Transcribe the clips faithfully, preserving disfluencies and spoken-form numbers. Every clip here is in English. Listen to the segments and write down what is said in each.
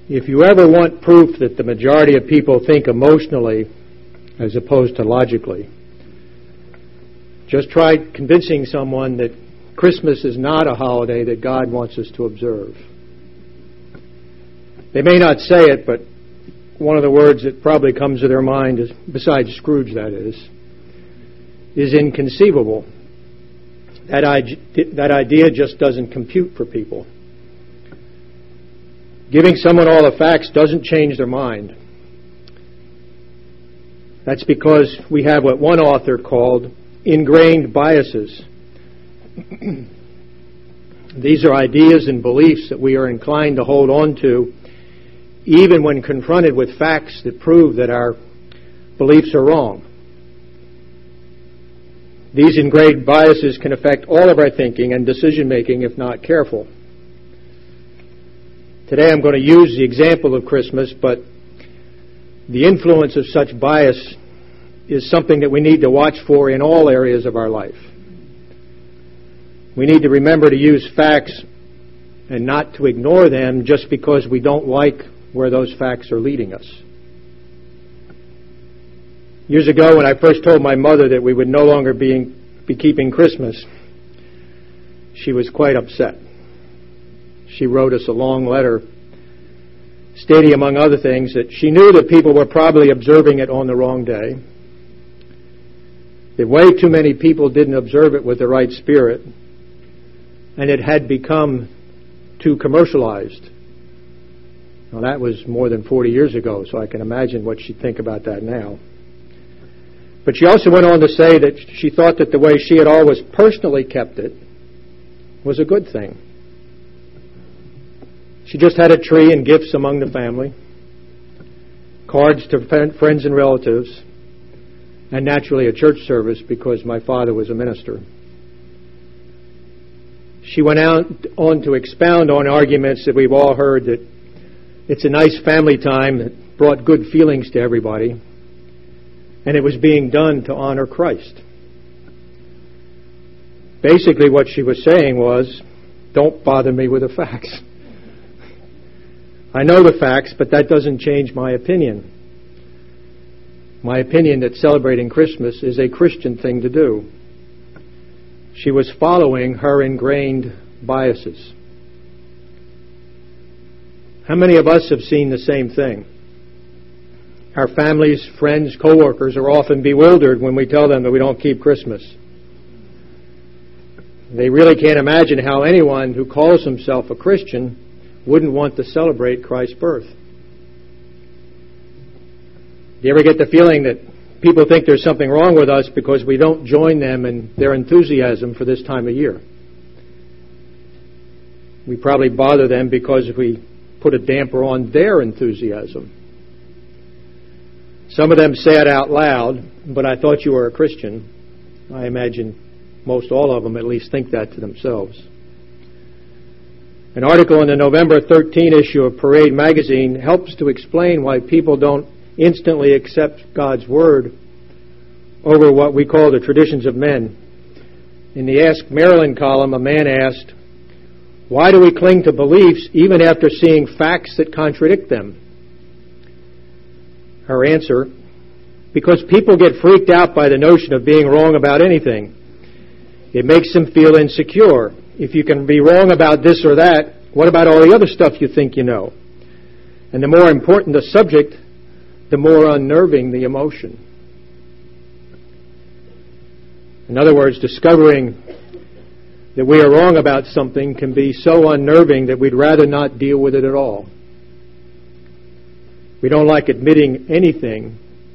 If you ever want proof that the majority of people think emotionally as opposed to logically, just try convincing someone that Christmas is not a holiday that God wants us to observe. They may not say it, but one of the words that probably comes to their mind, is, besides Scrooge that is, is inconceivable. That, I- that idea just doesn't compute for people. Giving someone all the facts doesn't change their mind. That's because we have what one author called ingrained biases. These are ideas and beliefs that we are inclined to hold on to even when confronted with facts that prove that our beliefs are wrong. These ingrained biases can affect all of our thinking and decision-making if not careful. Today I'm going to use the example of Christmas, but the influence of such bias is something that we need to watch for in all areas of our life. We need to remember to use facts and not to ignore them just because we don't like where those facts are leading us. Years ago, when I first told my mother that we would no longer be, be keeping Christmas, she was quite upset. She wrote us a long letter stating, among other things, that she knew that people were probably observing it on the wrong day, that way too many people didn't observe it with the right spirit, and it had become too commercialized. Now, that was more than forty years ago, so I can imagine what she'd think about that now. But she also went on to say that she thought that the way she had always personally kept it was a good thing. She just had a tree and gifts among the family, cards to friends and relatives, and naturally a church service because my father was a minister. She went out on to expound on arguments that we've all heard, that it's a nice family time that brought good feelings to everybody, and it was being done to honor Christ. Basically what she was saying was, don't bother me with the facts. I know the facts, but that doesn't change my opinion. My opinion that celebrating Christmas is a Christian thing to do. She was following her ingrained biases. How many of us have seen the same thing? Our families, friends, co-workers are often bewildered when we tell them that we don't keep Christmas. They really can't imagine how anyone who calls himself a Christian wouldn't want to celebrate Christ's birth. Do you ever get the feeling that people think there's something wrong with us because we don't join them in their enthusiasm for this time of year? We probably bother them because we put a damper on their enthusiasm. Some of them say it out loud, but I thought you were a Christian. I imagine most all of them at least think that to themselves. An article in the November thirteenth issue of Parade magazine helps to explain why people don't instantly accept God's Word over what we call the traditions of men. In the Ask Marilyn column, a man asked, why do we cling to beliefs even after seeing facts that contradict them? Her answer, because people get freaked out by the notion of being wrong about anything. It makes them feel insecure. If you can be wrong about this or that, what about all the other stuff you think you know? And the more important the subject, the more unnerving the emotion. In other words, discovering that we are wrong about something can be so unnerving that we'd rather not deal with it at all. We don't like admitting anything,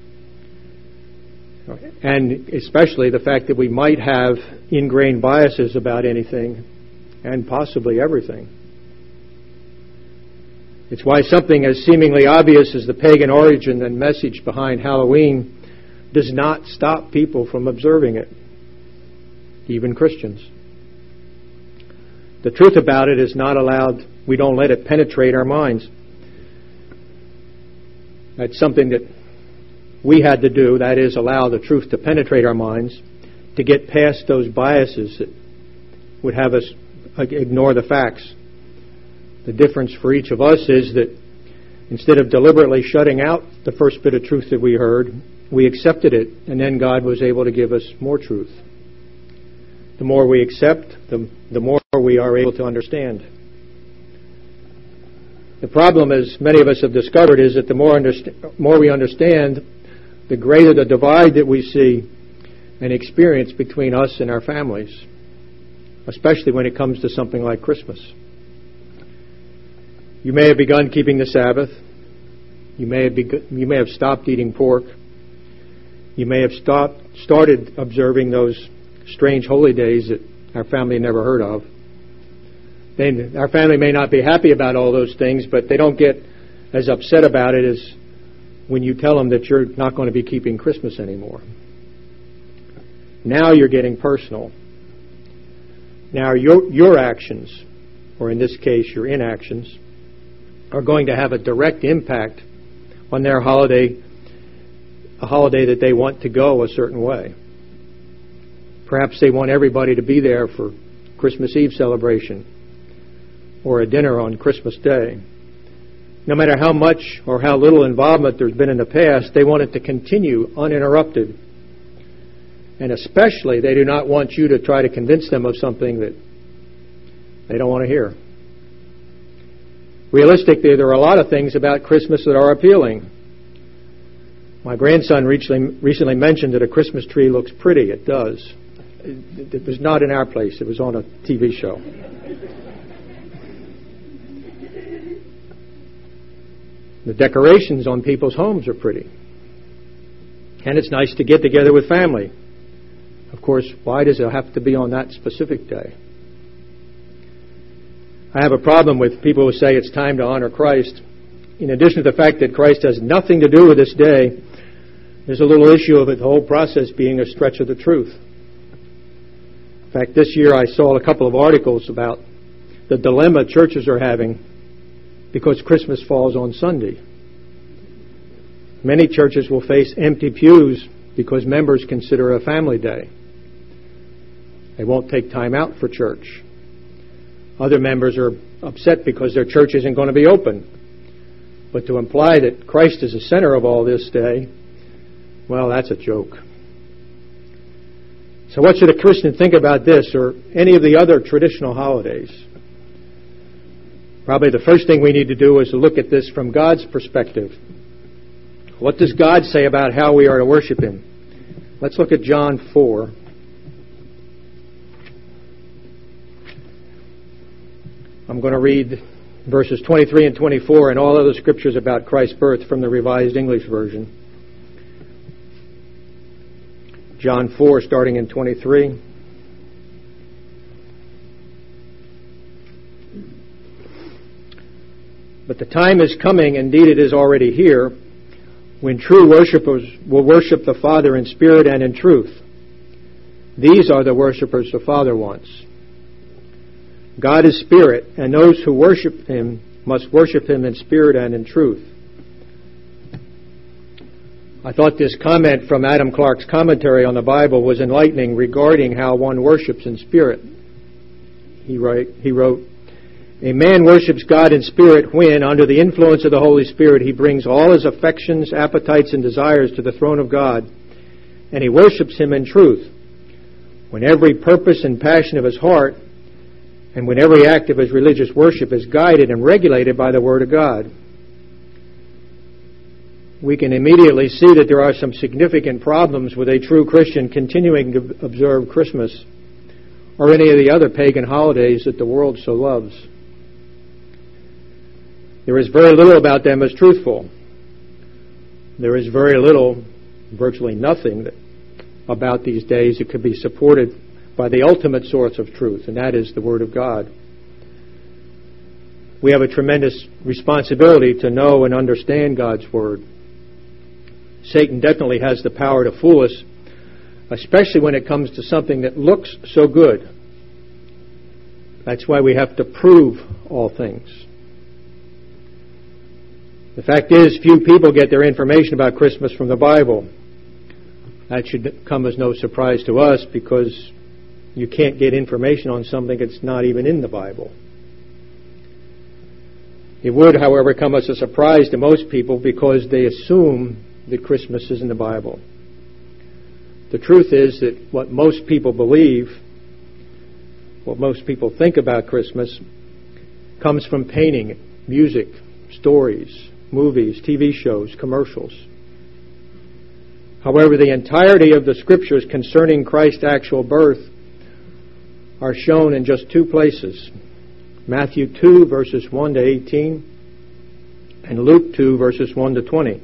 and especially the fact that we might have ingrained biases about anything and possibly everything. It's why something as seemingly obvious as the pagan origin and message behind Halloween does not stop people from observing it, even Christians. The truth about it is not allowed, we don't let it penetrate our minds. That's something that we had to do, that is, allow the truth to penetrate our minds, to get past those biases that would have us ignore the facts. The difference for each of us is that Instead of deliberately shutting out the first bit of truth that we heard, we accepted it, and then God was able to give us more truth. The more we accept, the, the more we are able to understand. The problem, as many of us have discovered, is that the more, underst- more we understand, the greater the divide that we see and experience between us and our families, especially when it comes to something like Christmas. You may have begun keeping the Sabbath. You may have beg- you may have stopped eating pork. You may have stopped started observing those strange holy days that our family never heard of. Then our family may not be happy about all those things, but they don't get as upset about it as when you tell them that you're not going to be keeping Christmas anymore. Now you're getting personal. Now your your actions, or in this case your inactions, are going to have a direct impact on their holiday, a holiday that they want to go a certain way. Perhaps they want everybody to be there for Christmas Eve celebration or a dinner on Christmas Day. No matter how much or how little involvement there's been in the past, they want it to continue uninterrupted. And especially, they do not want you to try to convince them of something that they don't want to hear. Realistically, there are a lot of things about Christmas that are appealing. My grandson recently, recently mentioned that a Christmas tree looks pretty. It does. It, it was not in our place. It was on a T V show. The decorations on people's homes are pretty. And it's nice to get together with family. Of course, why does it have to be on that specific day? I have a problem with people who say it's time to honor Christ. In addition to the fact that Christ has nothing to do with this day, there's a little issue of it, the whole process being a stretch of the truth. In fact, this year I saw a couple of articles about the dilemma churches are having because Christmas falls on Sunday. Many churches will face empty pews because members consider it a family day. They won't take time out for church. Other members are upset because their church isn't going to be open. But to imply that Christ is the center of all this day, well, that's a joke. So what should a Christian think about this or any of the other traditional holidays? Probably the first thing we need to do is to look at this from God's perspective. What does God say about how we are to worship Him? Let's look at John four. I'm going to read verses twenty-three and twenty-four and all other scriptures about Christ's birth from the Revised English Version. John four, starting in twenty-three. But the time is coming, indeed it is already here, when true worshipers will worship the Father in spirit and in truth. These are the worshipers the Father wants. God is spirit, and those who worship Him must worship Him in spirit and in truth. I thought this comment from Adam Clark's commentary on the Bible was enlightening regarding how one worships in spirit. He, write, he wrote, "A man worships God in spirit when, under the influence of the Holy Spirit, he brings all his affections, appetites, and desires to the throne of God, and he worships Him in truth, when every purpose and passion of his heart and when every act of his religious worship is guided and regulated by the Word of God." We can immediately see that there are some significant problems with a true Christian continuing to observe Christmas or any of the other pagan holidays that the world so loves. There is very little about them as truthful. There is very little, virtually nothing, that, about these days that could be supported by the ultimate source of truth, and that is the Word of God. We have a tremendous responsibility to know and understand God's Word. Satan definitely has the power to fool us, especially when it comes to something that looks so good. That's why we have to prove all things. The fact is, few people get their information about Christmas from the Bible. That should come as no surprise to us, because you can't get information on something that's not even in the Bible. It would, however, come as a surprise to most people because they assume that Christmas is in the Bible. The truth is that what most people believe, what most people think about Christmas, comes from painting, music, stories, movies, T V shows, commercials. However, the entirety of the Scriptures concerning Christ's actual birth are shown in just two places. Matthew two, verses one to eighteen, and Luke two, verses one to twenty.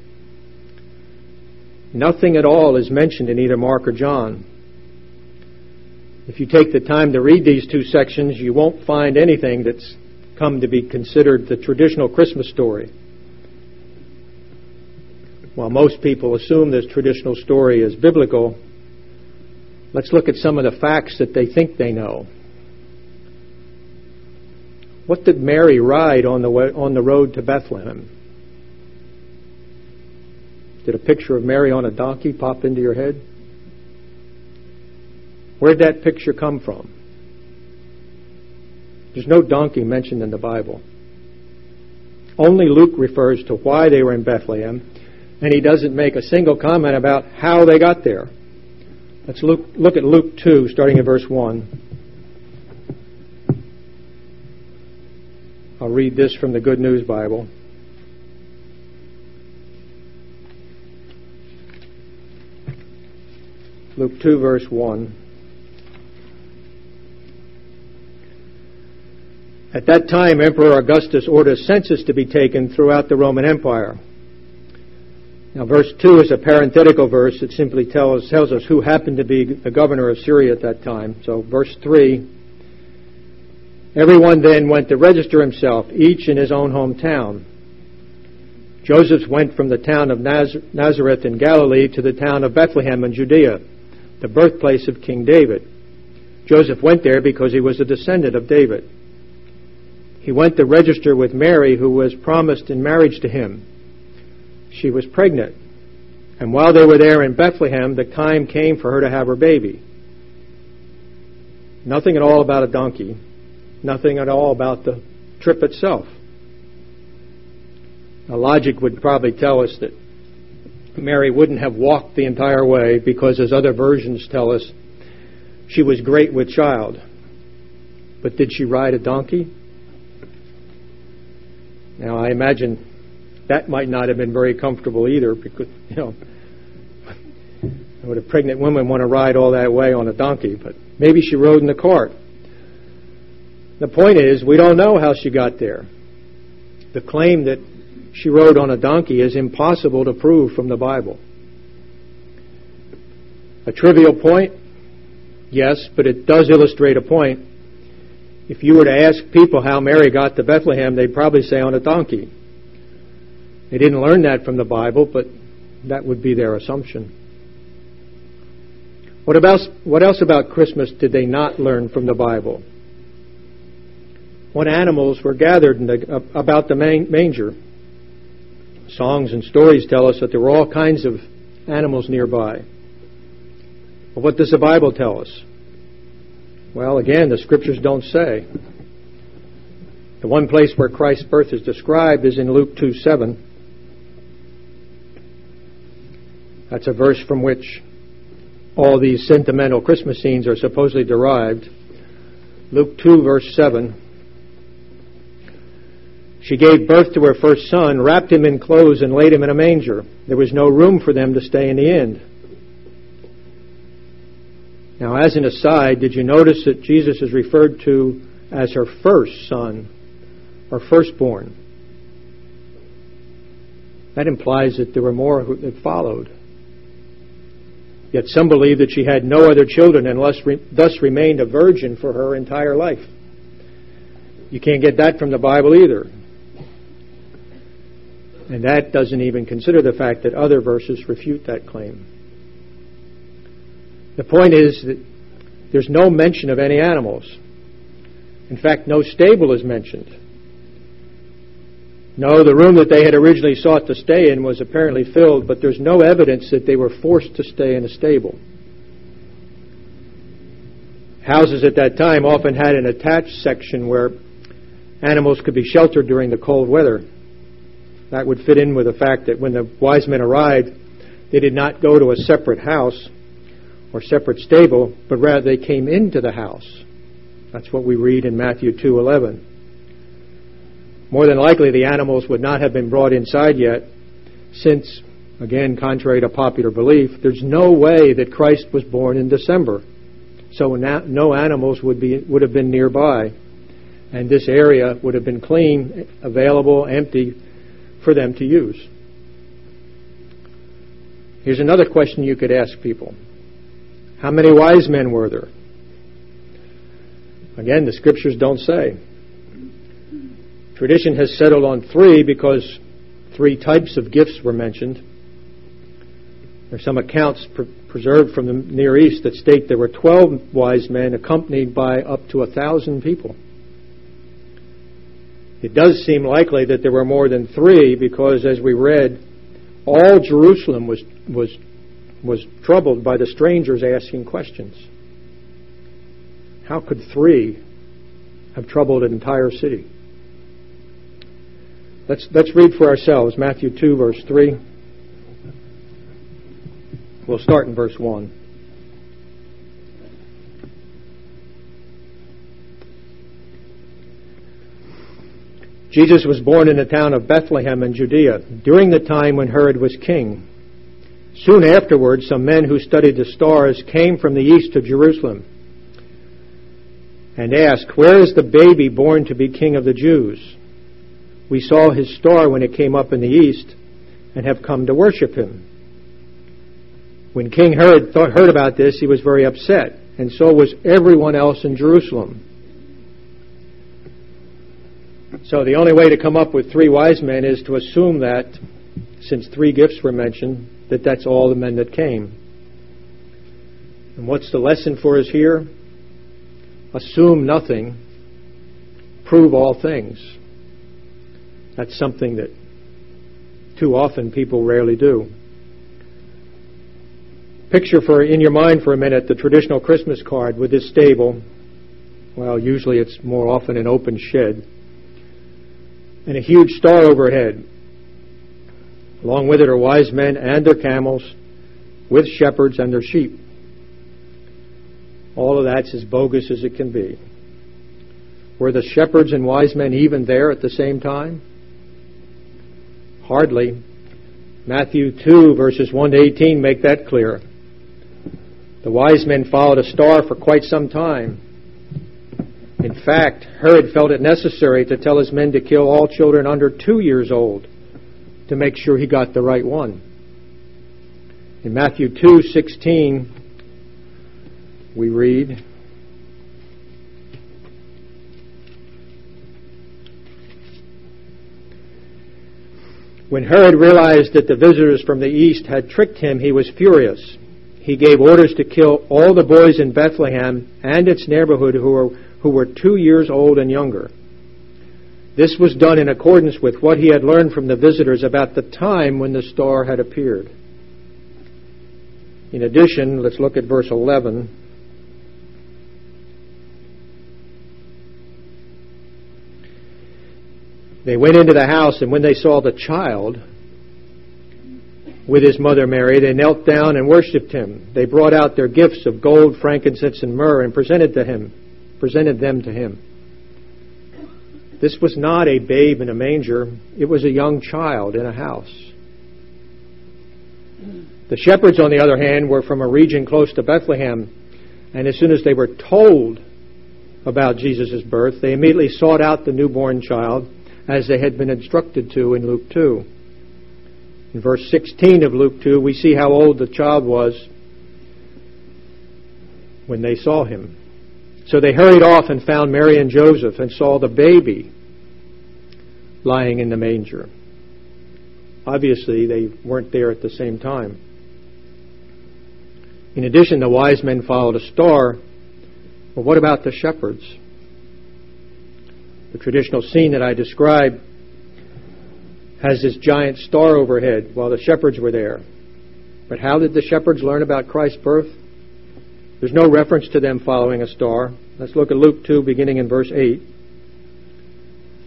Nothing at all is mentioned in either Mark or John. If you take the time to read these two sections, you won't find anything that's come to be considered the traditional Christmas story. While most people assume this traditional story is biblical, let's look at some of the facts that they think they know. What did Mary ride on the way, on the road to Bethlehem? Did a picture of Mary on a donkey pop into your head? Where did that picture come from? There's no donkey mentioned in the Bible. Only Luke refers to why they were in Bethlehem, and he doesn't make a single comment about how they got there. Let's look, look at Luke two, starting in verse one. I'll read this from the Good News Bible. Luke two, verse one. At that time, Emperor Augustus ordered a census to be taken throughout the Roman Empire. Now, verse two is a parenthetical verse. It simply tells, tells us who happened to be the governor of Syria at that time. So, verse three, everyone then went to register himself, each in his own hometown. Joseph went from the town of Naz- Nazareth in Galilee to the town of Bethlehem in Judea, the birthplace of King David. Joseph went there because he was a descendant of David. He went to register with Mary, who was promised in marriage to him. She was pregnant, and while they were there in Bethlehem, the time came for her to have her baby. Nothing at all about a donkey, nothing at all about the trip itself. Now, logic would probably tell us that Mary wouldn't have walked the entire way because, as other versions tell us, she was great with child. But did she ride a donkey? Now, I imagine that might not have been very comfortable either, because, you know, would a pregnant woman want to ride all that way on a donkey? But maybe she rode in the cart. The point is, we don't know how she got there. The claim that she rode on a donkey is impossible to prove from the Bible. A trivial point? Yes, but it does illustrate a point. If you were to ask people how Mary got to Bethlehem, they'd probably say on a donkey. They didn't learn that from the Bible, but that would be their assumption. What about, what else about Christmas did they not learn from the Bible? What animals were gathered in the, about the manger? Songs and stories tell us that there were all kinds of animals nearby. But what does the Bible tell us? Well, again, the Scriptures don't say. The one place where Christ's birth is described is in Luke two seven. That's a verse from which all these sentimental Christmas scenes are supposedly derived. Luke two, verse seven. She gave birth to her first son, wrapped him in clothes, and laid him in a manger. There was no room for them to stay in the inn. Now, as an aside, did you notice that Jesus is referred to as her first son, or firstborn? That implies that there were more who, that followed. Yet some believe that she had no other children and thus, re, thus remained a virgin for her entire life. You can't get that from the Bible either. And that doesn't even consider the fact that other verses refute that claim. The point is that there's no mention of any animals. In fact, no stable is mentioned. No, the room that they had originally sought to stay in was apparently filled, but there's no evidence that they were forced to stay in a stable. Houses at that time often had an attached section where animals could be sheltered during the cold weather. That would fit in with the fact that when the wise men arrived, they did not go to a separate house or separate stable, but rather they came into the house. That's what we read in Matthew two eleven. More than likely, the animals would not have been brought inside yet, since, again, contrary to popular belief, there's no way that Christ was born in December. So no animals would be would have been nearby, and this area would have been clean, available, empty for them to use. Here's another question you could ask people. How many wise men were there? Again, the scriptures don't say. Tradition has settled on three because three types of gifts were mentioned. There are some accounts pre- preserved from the Near East that state there were twelve wise men accompanied by up to a thousand people. It does seem likely that there were more than three because, as we read, all Jerusalem was was was troubled by the strangers asking questions. How could three have troubled an entire city? Let's let's read for ourselves Matthew two, verse three. We'll start in verse one. Jesus was born in the town of Bethlehem in Judea during the time when Herod was king. Soon afterwards, some men who studied the stars came from the east to Jerusalem and asked, "Where is the baby born to be king of the Jews? We saw his star when it came up in the east and have come to worship him." When King Herod thought, heard about this, he was very upset, and so was everyone else in Jerusalem. So the only way to come up with three wise men is to assume that, since three gifts were mentioned, that that's all the men that came. And what's the lesson for us here? Assume nothing, prove all things. That's something that too often people rarely do. Picture for in your mind for a minute the traditional Christmas card with this stable. Well, usually it's more often an open shed. And a huge star overhead. Along with it are wise men and their camels, with shepherds and their sheep. All of that's as bogus as it can be. Were the shepherds and wise men even there at the same time? Hardly. Matthew two, verses one to eighteen make that clear. The wise men followed a star for quite some time. In fact, Herod felt it necessary to tell his men to kill all children under two years old to make sure he got the right one. In Matthew two sixteen, we read, "When Herod realized that the visitors from the east had tricked him, he was furious. He gave orders to kill all the boys in Bethlehem and its neighborhood who were who were two years old and younger. This was done in accordance with what he had learned from the visitors about the time when the star had appeared." In addition, let's look at verse eleven. "They went into the house, and when they saw the child with his mother Mary, they knelt down and worshipped him. They brought out their gifts of gold, frankincense, and myrrh and presented to him, presented them to him." This was not a babe in a manger. It was a young child in a house. The shepherds, on the other hand, were from a region close to Bethlehem, and as soon as they were told about Jesus' birth, they immediately sought out the newborn child, as they had been instructed to in Luke two. In verse sixteen of Luke two, we see how old the child was when they saw him. "So they hurried off and found Mary and Joseph and saw the baby lying in the manger." Obviously, they weren't there at the same time. In addition, the wise men followed a star. Well, what about the shepherds? The traditional scene that I described has this giant star overhead while the shepherds were there. But how did the shepherds learn about Christ's birth? There's no reference to them following a star. Let's look at Luke two, beginning in verse eight.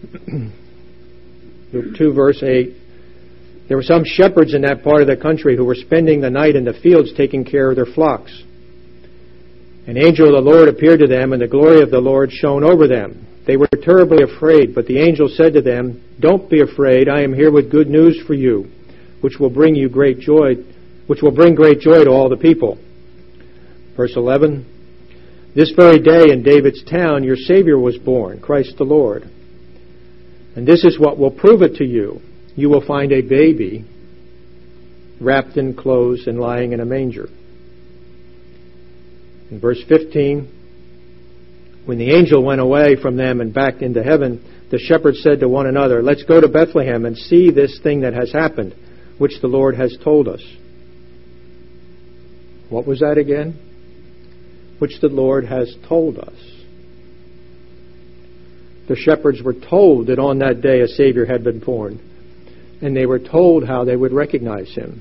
Luke two, verse eight. There were some shepherds in that part of the country who were spending the night in the fields taking care of their flocks. An angel of the Lord appeared to them, and the glory of the Lord shone over them. They were terribly afraid, but the angel said to them, "Don't be afraid. I am here with good news for you, which will bring you great joy, which will bring great joy to all the people." Verse eleven. This very day in David's town your Savior was born, Christ the Lord. And this is what will prove it to you. You will find a baby wrapped in clothes and lying in a manger. In verse fifteen, when the angel went away from them and back into heaven, the shepherds said to one another, "Let's go to Bethlehem and see this thing that has happened, which the Lord has told us." What was that again? Which the Lord has told us. The shepherds were told that on that day a Savior had been born, and they were told how they would recognize him.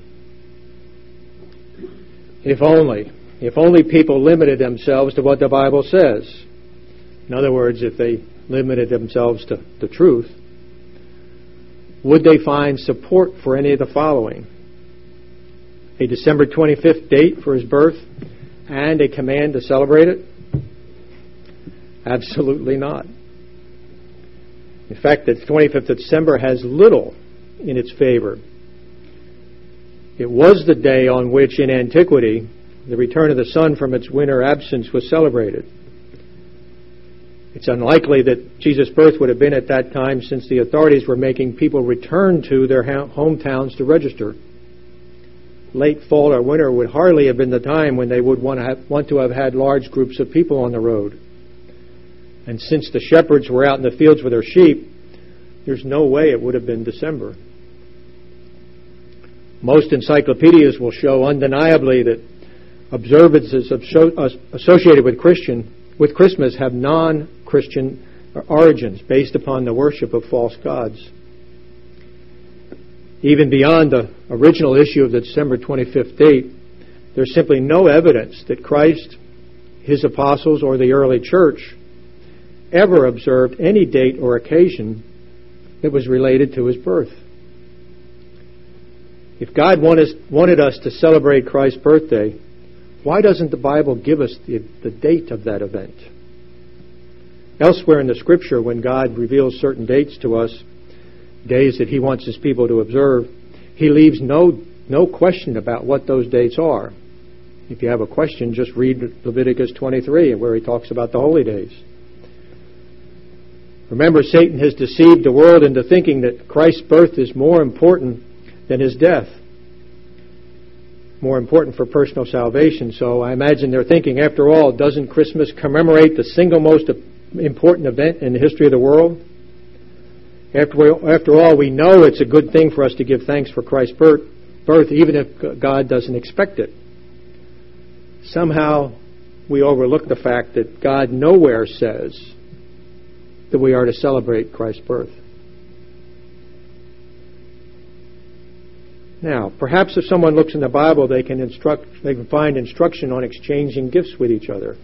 If only, if only people limited themselves to what the Bible says. In other words, if they limited themselves to the truth, would they find support for any of the following? A December twenty-fifth date for his birth and a command to celebrate it? Absolutely not. In fact, the twenty-fifth of December has little in its favor. It was the day on which, in antiquity, the return of the sun from its winter absence was celebrated. It's unlikely that Jesus' birth would have been at that time, since the authorities were making people return to their hometowns to register. Late fall or winter would hardly have been the time when they would want to have, want to have had large groups of people on the road. And since the shepherds were out in the fields with their sheep, there's no way it would have been December. Most encyclopedias will show undeniably that observances associated with Christian with Christmas have non-Christian origins based upon the worship of false gods. Even beyond the original issue of the December twenty-fifth date, there's simply no evidence that Christ, his apostles, or the early church ever observed any date or occasion that was related to his birth. If God wanted us to celebrate Christ's birthday, why doesn't the Bible give us the, the date of that event? Elsewhere in the Scripture, when God reveals certain dates to us, days that he wants his people to observe, he leaves no no question about what those dates are. If you have a question, just read Leviticus twenty-three, where he talks about the holy days. Remember, Satan has deceived the world into thinking that Christ's birth is more important than his death, more important for personal salvation. So I imagine they're thinking, after all, doesn't Christmas commemorate the single most important event in the history of the world? After, we, after all, we know it's a good thing for us to give thanks for Christ's birth, birth, even if God doesn't expect it. Somehow we overlook the fact that God nowhere says that we are to celebrate Christ's birth. Now, perhaps if someone looks in the Bible, they can instruct, they can find instruction on exchanging gifts with each other.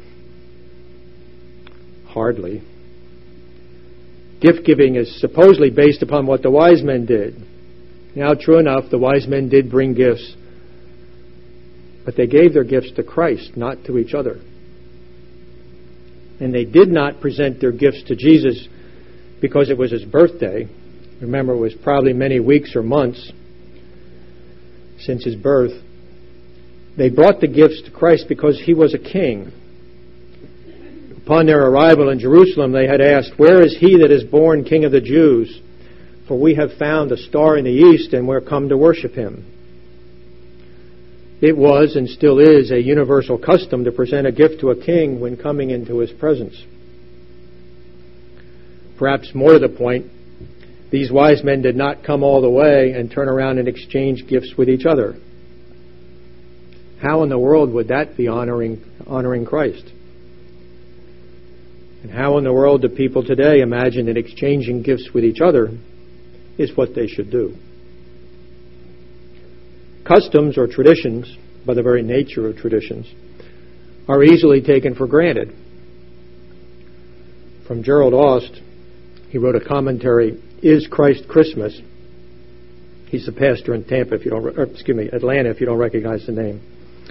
Hardly. Gift giving is supposedly based upon what the wise men did. Now, true enough, the wise men did bring gifts, but they gave their gifts to Christ, not to each other. And they did not present their gifts to Jesus because it was his birthday. Remember, it was probably many weeks or months since his birth. They brought the gifts to Christ because he was a king. Upon their arrival in Jerusalem, they had asked, "Where is he that is born King of the Jews? For we have found a star in the east, and we're come to worship him." It was and still is a universal custom to present a gift to a king when coming into his presence. Perhaps more to the point, these wise men did not come all the way and turn around and exchange gifts with each other. How in the world would that be honoring honoring Christ? And how in the world do people today imagine that exchanging gifts with each other is what they should do? Customs or traditions, by the very nature of traditions, are easily taken for granted. From Gerald Aust, He wrote a commentary, Is Christ Christmas? He's a pastor in Tampa, if you don't, or, excuse me, Atlanta, if you don't recognize the name.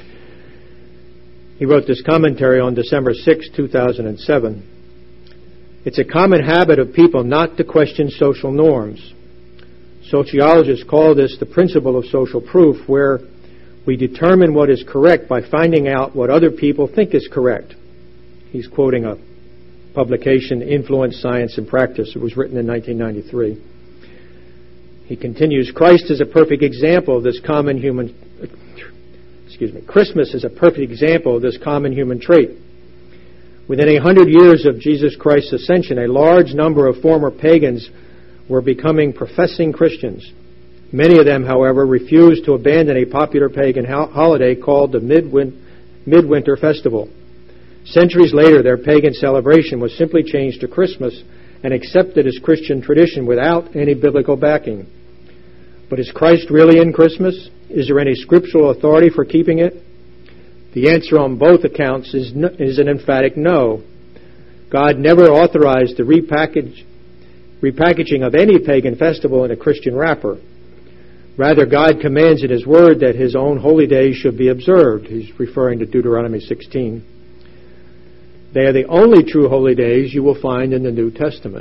He wrote this commentary on December sixth, two thousand seven. It's a common habit of people not to question social norms. Sociologists call this the principle of social proof, where we determine what is correct by finding out what other people think is correct. He's quoting a publication, Influence, Science, and Practice. It was written in nineteen ninety-three. He continues, Christ is a perfect example of this common human, excuse me, Christmas is a perfect example of this common human trait. Within a hundred years of Jesus Christ's ascension, a large number of former pagans were becoming professing Christians. Many of them, however, refused to abandon a popular pagan ho- holiday called the Midwin- Midwinter Festival. Centuries later, their pagan celebration was simply changed to Christmas and accepted as Christian tradition without any biblical backing. But is Christ really in Christmas? Is there any scriptural authority for keeping it? The answer on both accounts is, no, is an emphatic no. God never authorized the repackage, repackaging of any pagan festival in a Christian wrapper. Rather, God commands in His Word that His own holy days should be observed. He's referring to Deuteronomy sixteen. They are the only true holy days you will find in the New Testament.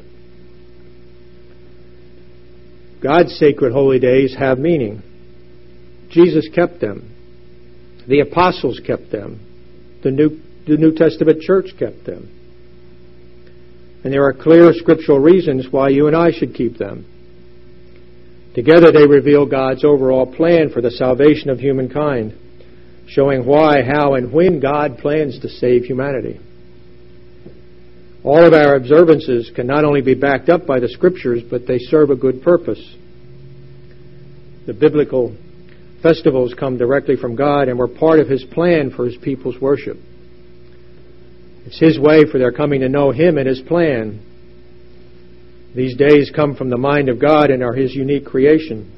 God's sacred holy days have meaning. Jesus kept them. The apostles kept them. The New, the New Testament church kept them. And there are clear scriptural reasons why you and I should keep them. Together they reveal God's overall plan for the salvation of humankind, showing why, how, and when God plans to save humanity. All of our observances can not only be backed up by the Scriptures, but they serve a good purpose. The biblical festivals come directly from God and were part of His plan for His people's worship. It's His way for their coming to know Him and His plan. These days come from the mind of God and are His unique creation.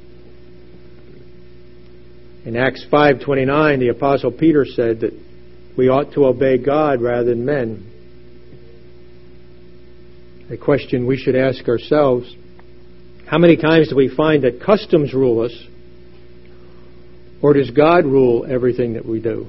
In Acts five twenty-nine, the Apostle Peter said that we ought to obey God rather than men. A question we should ask ourselves, how many times do we find that customs rule us, or does God rule everything that we do?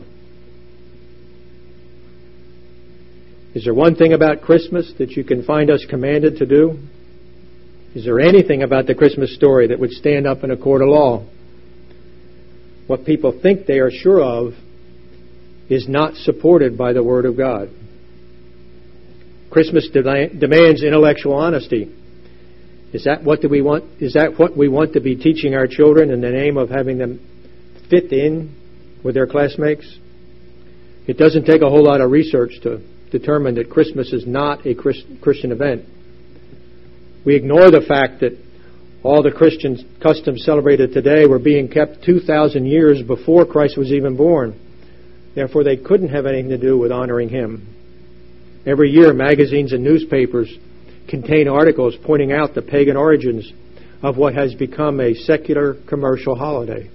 Is there one thing about Christmas that you can find us commanded to do? Is there anything about the Christmas story that would stand up in a court of law? What people think they are sure of is not supported by the Word of God. Christmas de- demands intellectual honesty. Is that what do we want? Is that what we want to be teaching our children in the name of having them fit in with their classmates? It doesn't take a whole lot of research to determine that Christmas is not a Christ- Christian event. We ignore the fact that all the Christian customs celebrated today were being kept two thousand years before Christ was even born. Therefore, they couldn't have anything to do with honoring Him. Every year, magazines and newspapers contain articles pointing out the pagan origins of what has become a secular commercial holiday.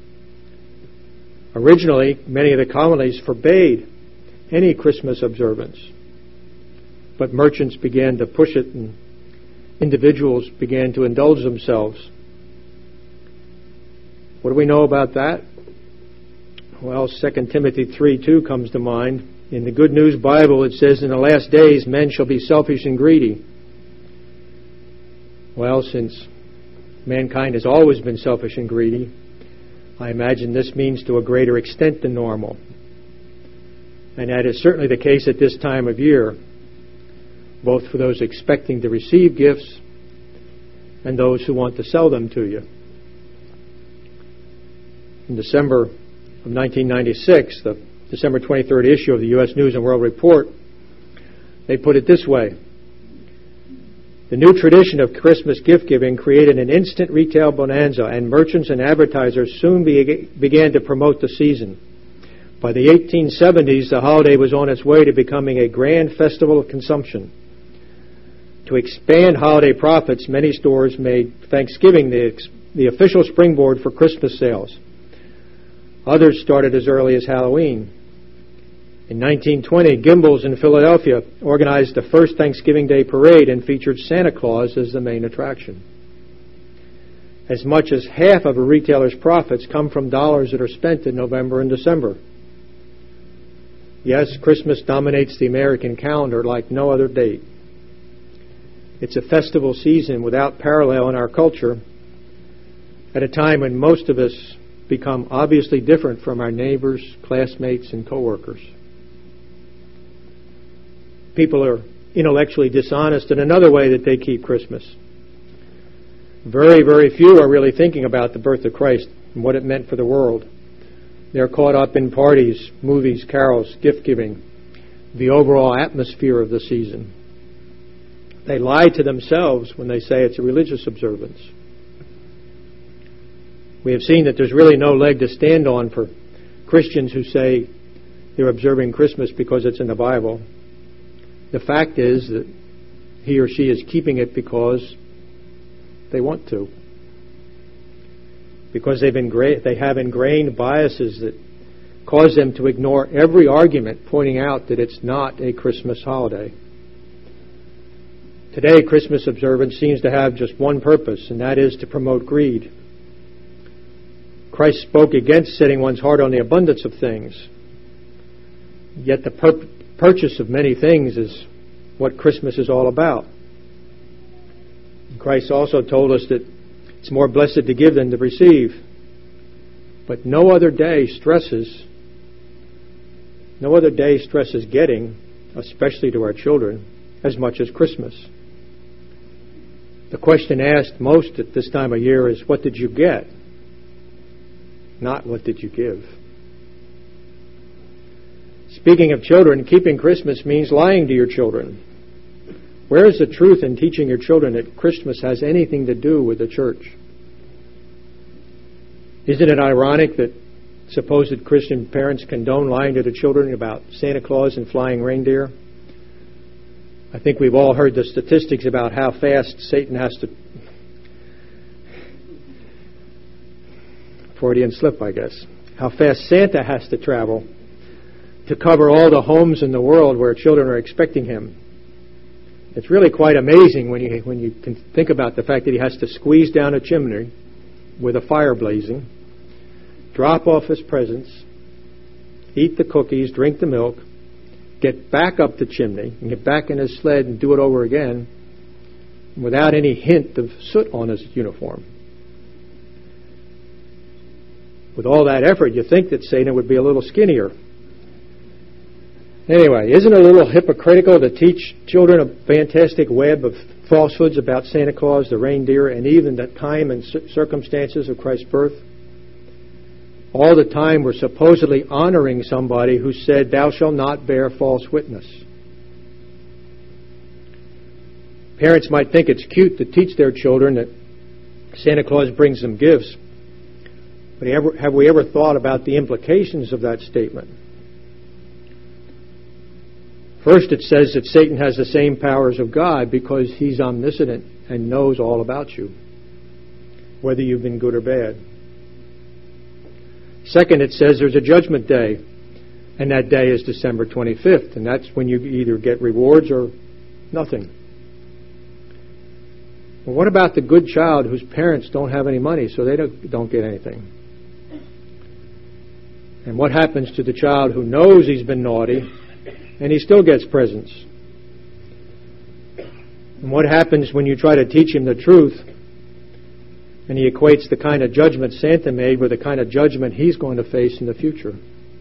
Originally, many of the colonies forbade any Christmas observance, but merchants began to push it and individuals began to indulge themselves. What do we know about that? Well, Second Timothy three two comes to mind. In the Good News Bible, it says, in the last days, men shall be selfish and greedy. Well, since mankind has always been selfish and greedy, I imagine this means to a greater extent than normal. And that is certainly the case at this time of year, both for those expecting to receive gifts and those who want to sell them to you. In December of nineteen ninety-six, the December twenty-third issue of the U S News and World Report, they put it this way. The new tradition of Christmas gift-giving created an instant retail bonanza, and merchants and advertisers soon be- began to promote the season. By the eighteen seventies, the holiday was on its way to becoming a grand festival of consumption. To expand holiday profits, many stores made Thanksgiving the, the official springboard for Christmas sales. Others started as early as Halloween. In nineteen twenty, Gimbel's in Philadelphia organized the first Thanksgiving Day parade and featured Santa Claus as the main attraction. As much as half of a retailer's profits come from dollars that are spent in November and December. Yes, Christmas dominates the American calendar like no other date. It's a festival season without parallel in our culture at a time when most of us become obviously different from our neighbors, classmates, and coworkers. People are intellectually dishonest in another way that they keep Christmas. Very, very few are really thinking about the birth of Christ and what it meant for the world. They're caught up in parties, movies, carols, gift-giving, the overall atmosphere of the season. They lie to themselves when they say it's a religious observance. We have seen that there's really no leg to stand on for Christians who say they're observing Christmas because it's in the Bible. The fact is that he or she is keeping it because they want to. Because they've ingra- they have ingrained biases that cause them to ignore every argument pointing out that it's not a Christmas holiday. Today, Christmas observance seems to have just one purpose, and that is to promote greed. Christ spoke against setting one's heart on the abundance of things. Yet the pur- purchase of many things is what Christmas is all about. Christ also told us that it's more blessed to give than to receive. But no other day stresses, no other day stresses getting, especially to our children, as much as Christmas. The question asked most at this time of year is, what did you get? Not what did you give? Speaking of children, keeping Christmas means lying to your children. Where is the truth in teaching your children that Christmas has anything to do with the church? Isn't it ironic that supposed Christian parents condone lying to the children about Santa Claus and flying reindeer? I think we've all heard the statistics about how fast Satan has to... Freudian slip, I guess. How fast Santa has to travel to cover all the homes in the world where children are expecting him. It's really quite amazing when you when you can think about the fact that he has to squeeze down a chimney with a fire blazing, drop off his presents, eat the cookies, drink the milk, get back up the chimney, and get back in his sled and do it over again without any hint of soot on his uniform. With all that effort, you think that Satan would be a little skinnier. Anyway, isn't it a little hypocritical to teach children a fantastic web of falsehoods about Santa Claus, the reindeer, and even the time and circumstances of Christ's birth? All the time we're supposedly honoring somebody who said, "Thou shalt not bear false witness." Parents might think it's cute to teach their children that Santa Claus brings them gifts, but have we ever thought about the implications of that statement? First, it says that Satan has the same powers of God because he's omniscient and knows all about you, whether you've been good or bad. Second, it says there's a judgment day, and that day is December twenty-fifth, and that's when you either get rewards or nothing. Well, what about the good child whose parents don't have any money, so they don't, don't get anything? And what happens to the child who knows he's been naughty and he still gets presents? And what happens when you try to teach him the truth and he equates the kind of judgment Santa made with the kind of judgment he's going to face in the future?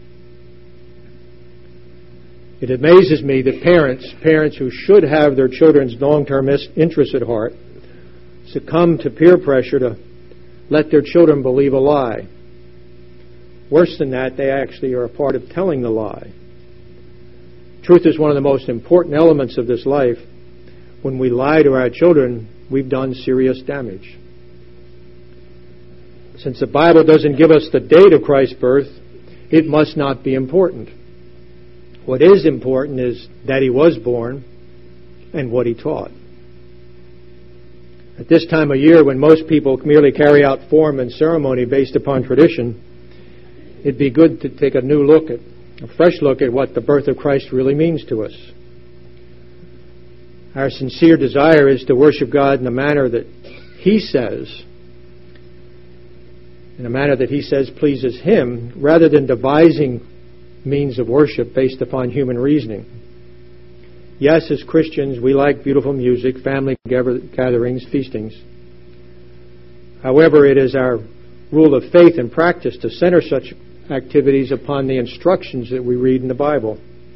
It amazes me that parents, parents who should have their children's long-term interests at heart, succumb to peer pressure to let their children believe a lie. Worse than that, they actually are a part of telling the lie. Truth is one of the most important elements of this life. When we lie to our children, we've done serious damage. Since the Bible doesn't give us the date of Christ's birth, it must not be important. What is important is that he was born and what he taught. At this time of year, when most people merely carry out form and ceremony based upon tradition, it'd be good to take a new look at a fresh look at what the birth of Christ really means to us. Our sincere desire is to worship God in a manner that He says, in a manner that He says pleases Him, rather than devising means of worship based upon human reasoning. Yes, as Christians, we like beautiful music, family gatherings, feastings. However, it is our rule of faith and practice to center such activities upon the instructions that we read in the Bible.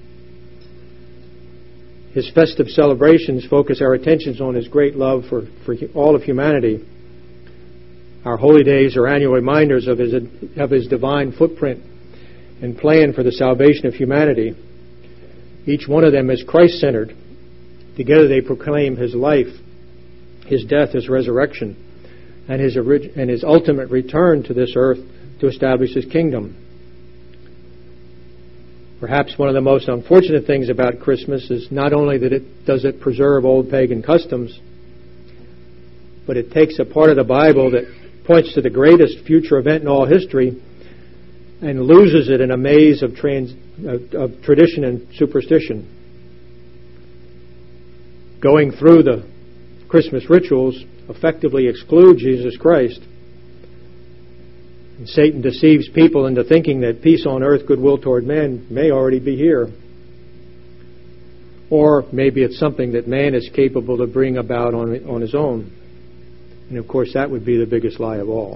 His festive celebrations focus our attentions on His great love for, for all of humanity. Our holy days are annual reminders of His, of His divine footprint and plan for the salvation of humanity. Each one of them is Christ-centered. Together they proclaim His life, His death, His resurrection, and His, orig- and His ultimate return to this earth to establish His kingdom. Perhaps one of the most unfortunate things about Christmas is not only that it does it preserve old pagan customs, but it takes a part of the Bible that points to the greatest future event in all history and loses it in a maze of, trans, of, of tradition and superstition. Going through the Christmas rituals effectively exclude Jesus Christ. And Satan deceives people into thinking that peace on earth, goodwill toward men may already be here. Or maybe it's something that man is capable of bringing about on, on his own. And of course that would be the biggest lie of all.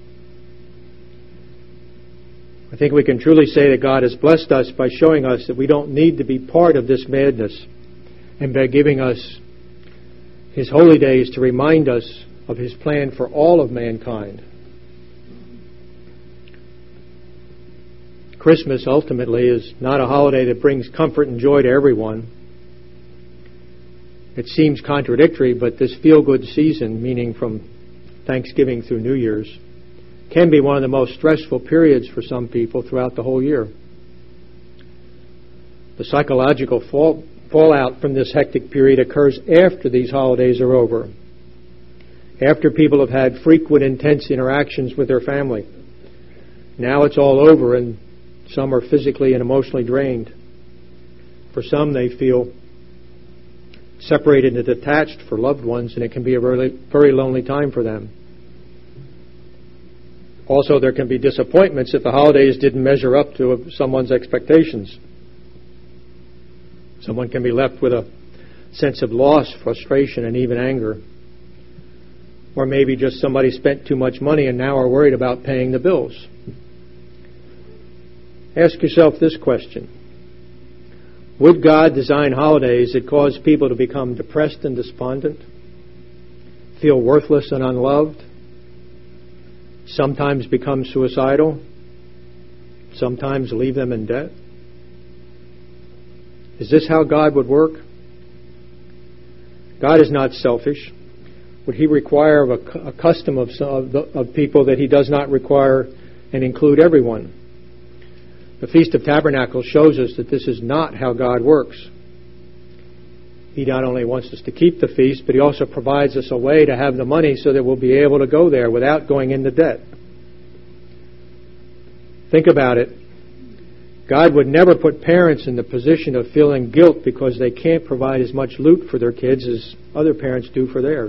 I think we can truly say that God has blessed us by showing us that we don't need to be part of this madness, and by giving us His holy days to remind us of His plan for all of mankind. Christmas ultimately is not a holiday that brings comfort and joy to everyone. It seems contradictory, but this feel-good season, meaning from Thanksgiving through New Year's, can be one of the most stressful periods for some people throughout the whole year. The psychological fall, fallout from this hectic period occurs after these holidays are over, after people have had frequent, intense interactions with their family. Now it's all over, and some are physically and emotionally drained. For some, they feel separated and detached for loved ones, and it can be a very, very lonely time for them. Also, there can be disappointments if the holidays didn't measure up to someone's expectations. Someone can be left with a sense of loss, frustration, and even anger. Or maybe just somebody spent too much money and now are worried about paying the bills. Ask yourself this question. Would God design holidays that cause people to become depressed and despondent, feel worthless and unloved, sometimes become suicidal, sometimes leave them in debt? Is this how God would work? God is not selfish. Would He require of a, a custom of, of, the, of people that He does not require and include everyone? The Feast of Tabernacles shows us that this is not how God works. He not only wants us to keep the feast, but He also provides us a way to have the money so that we'll be able to go there without going into debt. Think about it. God would never put parents in the position of feeling guilt because they can't provide as much loot for their kids as other parents do for theirs.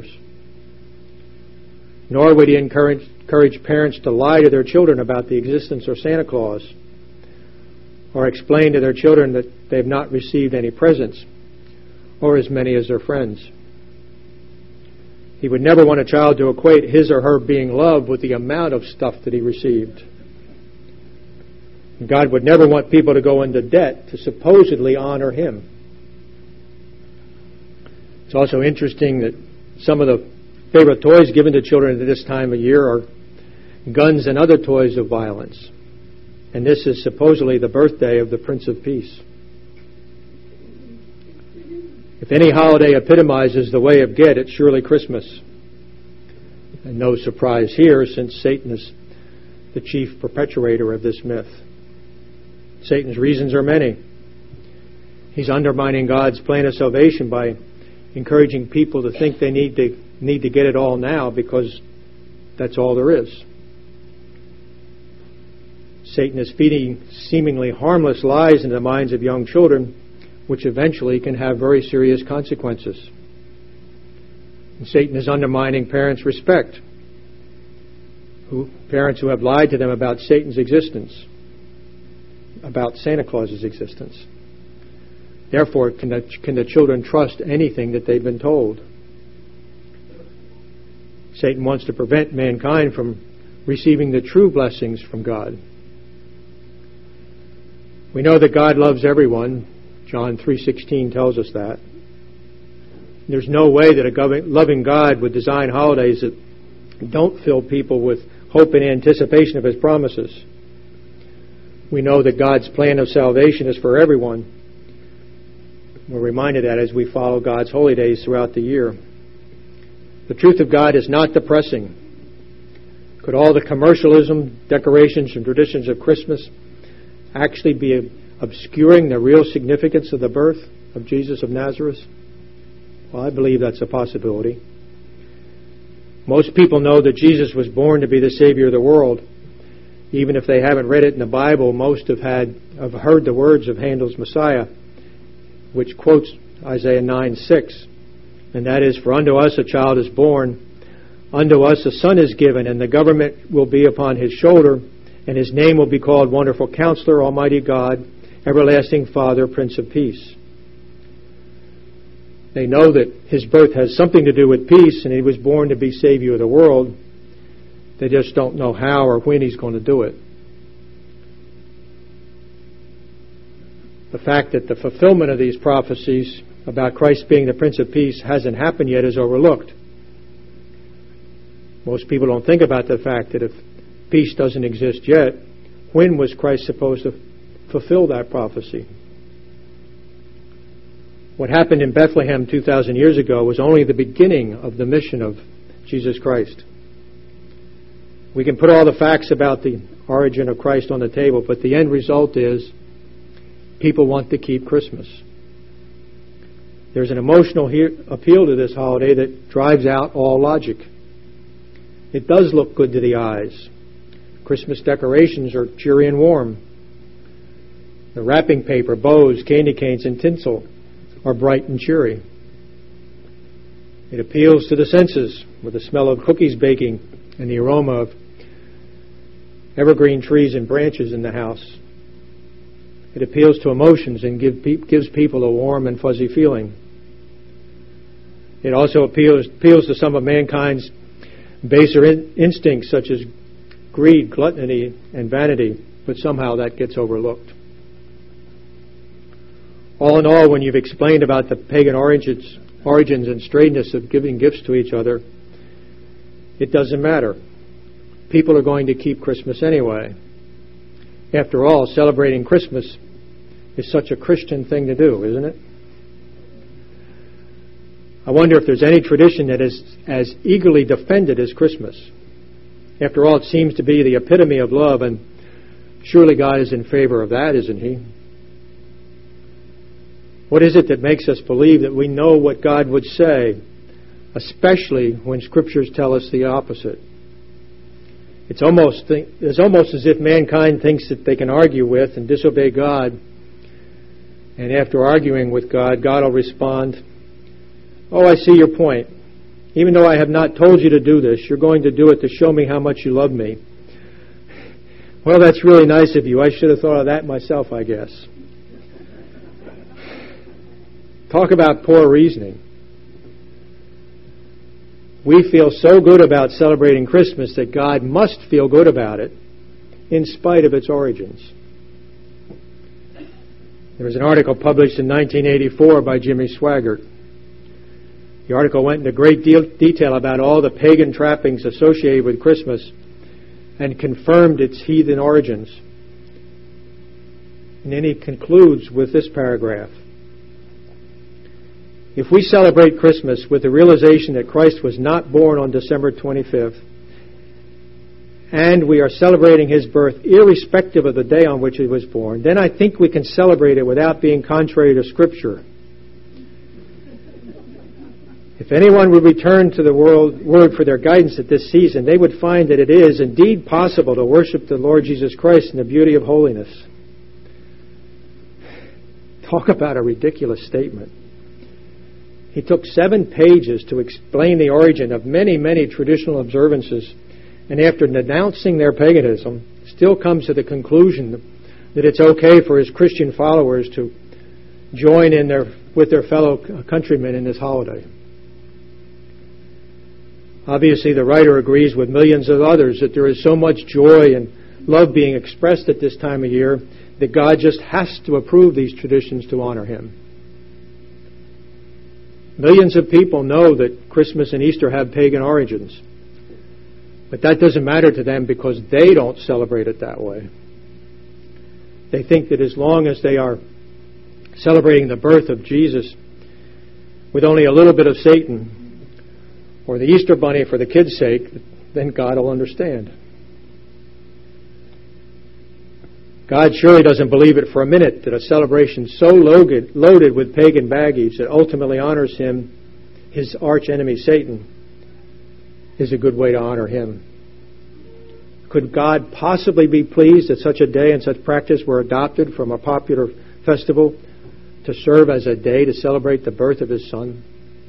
Nor would He encourage, encourage parents to lie to their children about the existence of Santa Claus, or explain to their children that they have not received any presents, or as many as their friends. He would never want a child to equate his or her being loved with the amount of stuff that he received. And God would never want people to go into debt to supposedly honor Him. It's also interesting that some of the favorite toys given to children at this time of year are guns and other toys of violence. And this is supposedly the birthday of the Prince of Peace. If any holiday epitomizes the way of get, it's surely Christmas. And no surprise here, since Satan is the chief perpetuator of this myth. Satan's reasons are many. He's undermining God's plan of salvation by encouraging people to think they need to need to get it all now because that's all there is. Satan is feeding seemingly harmless lies into the minds of young children, which eventually can have very serious consequences. And Satan is undermining parents' respect, who, parents who have lied to them about Satan's existence, about Santa Claus's existence. Therefore, can the, can the children trust anything that they've been told? Satan wants to prevent mankind from receiving the true blessings from God. We know that God loves everyone. John three sixteen tells us that. There's no way that a loving God would design holidays that don't fill people with hope and anticipation of His promises. We know that God's plan of salvation is for everyone. We're reminded that as we follow God's holy days throughout the year. The truth of God is not depressing. Could all the commercialism, decorations, and traditions of Christmas actually be obscuring the real significance of the birth of Jesus of Nazareth? Well, I believe that's a possibility. Most people know that Jesus was born to be the Savior of the world. Even if they haven't read it in the Bible, most have had have heard the words of Handel's Messiah, which quotes Isaiah nine six, and that is, "For unto us a child is born, unto us a son is given, and the government will be upon His shoulder, and His name will be called Wonderful Counselor, Almighty God, Everlasting Father, Prince of Peace." They know that His birth has something to do with peace, and He was born to be Savior of the world. They just don't know how or when He's going to do it. The fact that the fulfillment of these prophecies about Christ being the Prince of Peace hasn't happened yet is overlooked. Most people don't think about the fact that if peace doesn't exist yet, when was Christ supposed to fulfill that prophecy? What happened in Bethlehem two thousand years ago was only the beginning of the mission of Jesus Christ. We can put all the facts about the origin of Christ on the table, but the end result is people want to keep Christmas. There's an emotional he- appeal to this holiday that drives out all logic. It does look good to the eyes. Christmas decorations are cheery and warm. The wrapping paper, bows, candy canes, and tinsel are bright and cheery. It appeals to the senses with the smell of cookies baking and the aroma of evergreen trees and branches in the house. It appeals to emotions and give, gives people a warm and fuzzy feeling. It also appeals, appeals to some of mankind's baser in, instincts, such as greed, gluttony, and vanity, but somehow that gets overlooked. All in all, when you've explained about the pagan origins, origins and strangeness of giving gifts to each other, it doesn't matter. People are going to keep Christmas anyway. After all, celebrating Christmas is such a Christian thing to do, isn't it? I wonder if there's any tradition that is as eagerly defended as Christmas. After all, it seems to be the epitome of love, and surely God is in favor of that, isn't He? What is it that makes us believe that we know what God would say, especially when Scriptures tell us the opposite? It's almost it's almost as if mankind thinks that they can argue with and disobey God, and after arguing with God, God will respond, "Oh, I see your point. Even though I have not told you to do this, you're going to do it to show me how much you love me. Well, that's really nice of you. I should have thought of that myself, I guess." Talk about poor reasoning. We feel so good about celebrating Christmas that God must feel good about it in spite of its origins. There was an article published in nineteen eighty-four by Jimmy Swaggart. The article went into great deal, detail about all the pagan trappings associated with Christmas and confirmed its heathen origins. And then he concludes with this paragraph. If we celebrate Christmas with the realization that Christ was not born on December twenty-fifth, and we are celebrating His birth irrespective of the day on which He was born, then I think we can celebrate it without being contrary to Scripture. If If anyone would return to the world, word for their guidance at this season, they would find that it is indeed possible to worship the Lord Jesus Christ in the beauty of holiness. Talk about a ridiculous statement. He took seven pages to explain the origin of many, many traditional observances, and after denouncing their paganism, still comes to the conclusion that it's okay for his Christian followers to join in their, with their fellow countrymen in this holiday. Obviously, the writer agrees with millions of others that there is so much joy and love being expressed at this time of year that God just has to approve these traditions to honor Him. Millions of people know that Christmas and Easter have pagan origins, but that doesn't matter to them because they don't celebrate it that way. They think that as long as they are celebrating the birth of Jesus with only a little bit of Satan or the Easter bunny for the kids' sake, then God will understand. God surely doesn't believe it for a minute that a celebration so loaded, loaded with pagan baggage that ultimately honors Him, His arch enemy Satan, is a good way to honor Him. Could God possibly be pleased that such a day and such practice were adopted from a popular festival to serve as a day to celebrate the birth of His Son?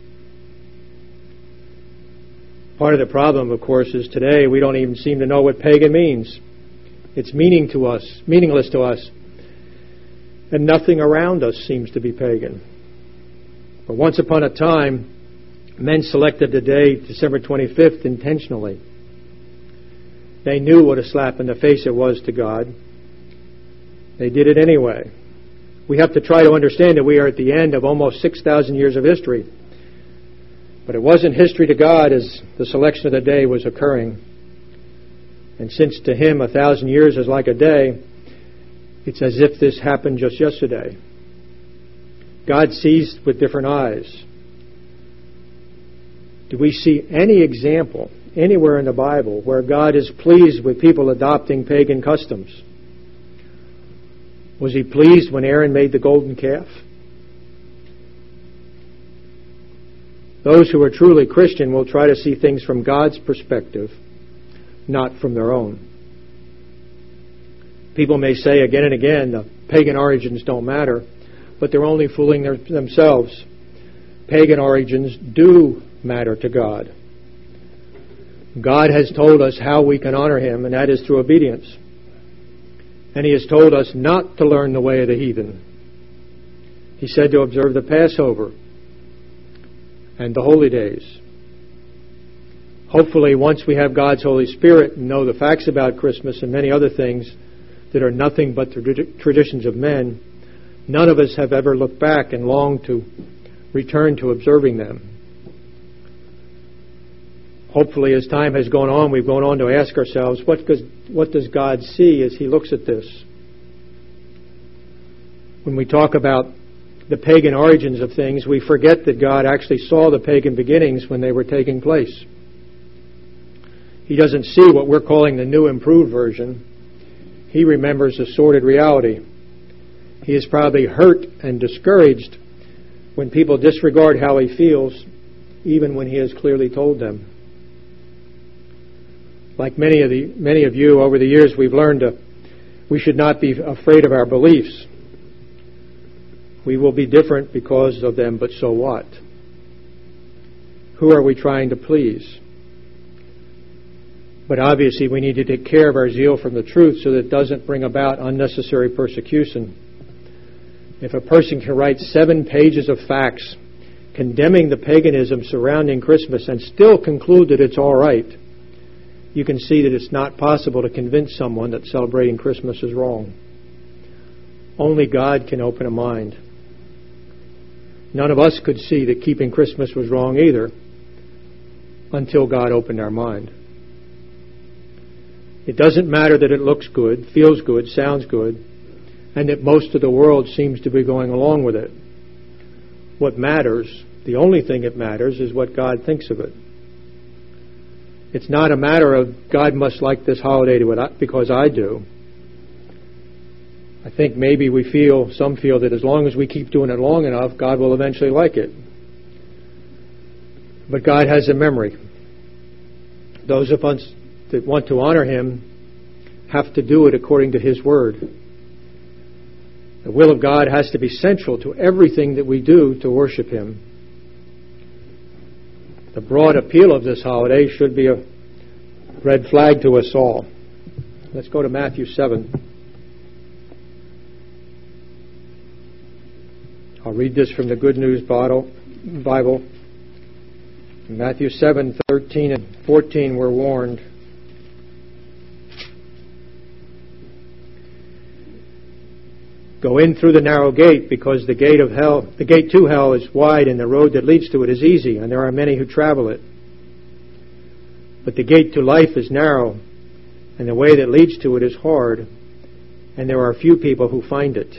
Part of the problem, of course, is today we don't even seem to know what pagan means. It's meaning to us, meaningless to us, and nothing around us seems to be pagan. But once upon a time, men selected the day, December twenty-fifth, intentionally. They knew what a slap in the face it was to God. They did it anyway. We have to try to understand that we are at the end of almost six thousand years of history. But it wasn't history to God as the selection of the day was occurring. And since to Him a thousand years is like a day, it's as if this happened just yesterday. God sees with different eyes. Do we see any example anywhere in the Bible where God is pleased with people adopting pagan customs? Was He pleased when Aaron made the golden calf? Those who are truly Christian will try to see things from God's perspective, not from their own. People may say again and again the pagan origins don't matter, but they're only fooling their, themselves. Pagan origins do matter to God. God has told us how we can honor Him, and that is through obedience. And He has told us not to learn the way of the heathen. He said to observe the Passover and the holy days. Hopefully, once we have God's Holy Spirit and know the facts about Christmas and many other things that are nothing but the traditions of men, none of us have ever looked back and longed to return to observing them. Hopefully, as time has gone on, we've gone on to ask ourselves, what does, what does God see as He looks at this? When we talk about the pagan origins of things, we forget that God actually saw the pagan beginnings when they were taking place. He doesn't see what we're calling the new improved version. He remembers the sordid reality. He is probably hurt and discouraged when people disregard how He feels, even when He has clearly told them. Like many of the many of you over the years, we've learned to, we should not be afraid of our beliefs. We will be different because of them, but so what? Who are we trying to please? But obviously we need to take care of our zeal from the truth so that it doesn't bring about unnecessary persecution. If a person can write seven pages of facts condemning the paganism surrounding Christmas and still conclude that it's all right, you can see that it's not possible to convince someone that celebrating Christmas is wrong. Only God can open a mind. None of us could see that keeping Christmas was wrong either until God opened our mind. It doesn't matter that it looks good, feels good, sounds good, and that most of the world seems to be going along with it. What matters, the only thing that matters, is what God thinks of it. It's not a matter of God must like this holiday because I do. I think maybe we feel, some feel that as long as we keep doing it long enough, God will eventually like it. But God has a memory. Those of us that want to honor Him have to do it according to His Word. The will of God has to be central to everything that we do to worship Him. The broad appeal of this holiday should be a red flag to us all. Let's go to Matthew seven. I'll read this from the Good News Bible. In Matthew seven, thirteen and fourteen, we're warned. Go in through the narrow gate, because the gate of hell, the gate to hell is wide, and the road that leads to it is easy, and there are many who travel it. But the gate to life is narrow, and the way that leads to it is hard, and there are few people who find it.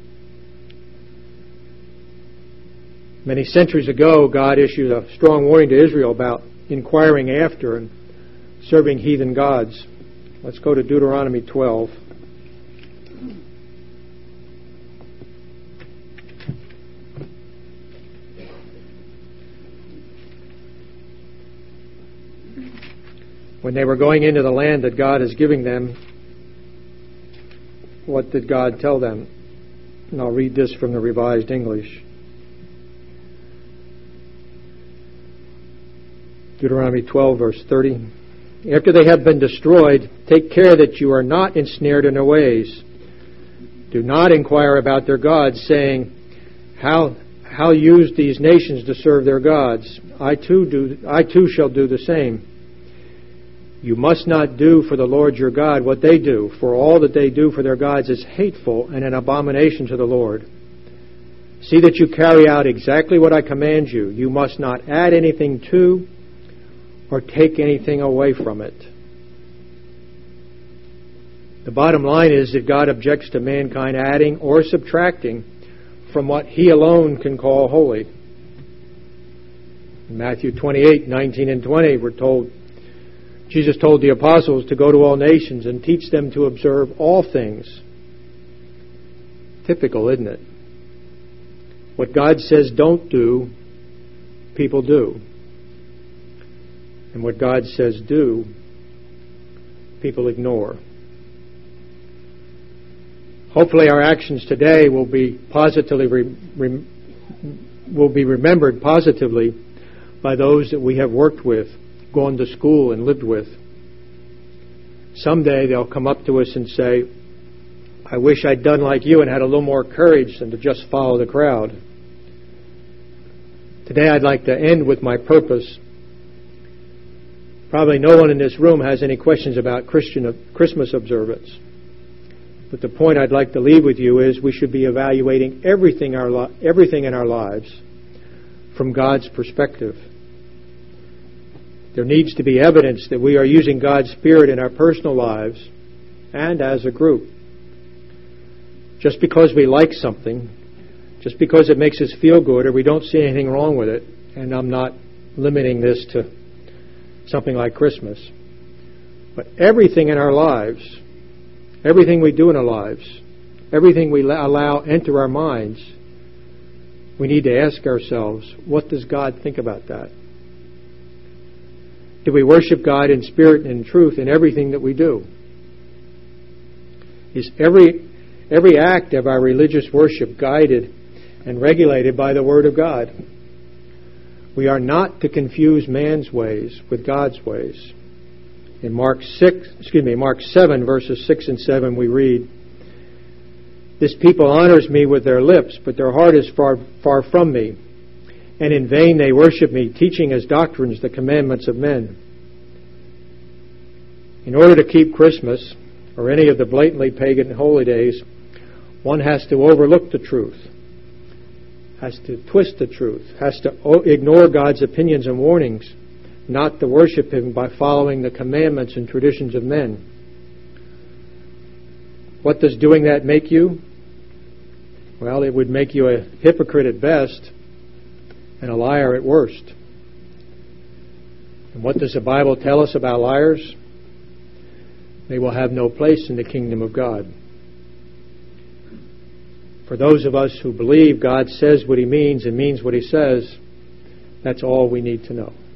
Many centuries ago, God issued a strong warning to Israel about inquiring after and serving heathen gods. Let's go to Deuteronomy twelve. When they were going into the land that God is giving them, what did God tell them? And I'll read this from the Revised English. Deuteronomy twelve, verse thirty. After they have been destroyed, take care that you are not ensnared in their ways. Do not inquire about their gods, saying, How how use these nations to serve their gods? I too do. I too shall do the same. You must not do for the Lord your God what they do, for all that they do for their gods is hateful and an abomination to the Lord. See that you carry out exactly what I command you. You must not add anything to or take anything away from it. The bottom line is that God objects to mankind adding or subtracting from what He alone can call holy. In Matthew twenty-eight, nineteen and twenty, we're told, Jesus told the apostles to go to all nations and teach them to observe all things. Typical, isn't it? What God says don't do, people do. And what God says do, people ignore. Hopefully our actions today will be positively re- re- will be remembered positively by those that we have worked with, gone to school and lived with. Someday they'll come up to us and say, I wish I'd done like you and had a little more courage than to just follow the crowd. Today I'd like to end with my purpose. Probably no one in this room has any questions about Christian Christmas observance. But the point I'd like to leave with you is we should be evaluating everything, our everything in our lives from God's perspective. There needs to be evidence that we are using God's Spirit in our personal lives and as a group. Just because we like something, just because it makes us feel good or we don't see anything wrong with it, and I'm not limiting this to something like Christmas, but everything in our lives, everything we do in our lives, everything we allow enter our minds, we need to ask ourselves, what does God think about that? Do we worship God in spirit and in truth in everything that we do? Is every every act of our religious worship guided and regulated by the Word of God? We are not to confuse man's ways with God's ways. In Mark six, excuse me, Mark seven, verses six and seven, we read, This people honors me with their lips, but their heart is far far from me. And in vain they worship me, teaching as doctrines the commandments of men. In order to keep Christmas, or any of the blatantly pagan holy days, one has to overlook the truth, has to twist the truth, has to ignore God's opinions and warnings, not to worship Him by following the commandments and traditions of men. What does doing that make you? Well, it would make you a hypocrite at best and a liar at worst. And what does the Bible tell us about liars? They will have no place in the kingdom of God. For those of us who believe God says what He means and means what He says, That's all we need to know.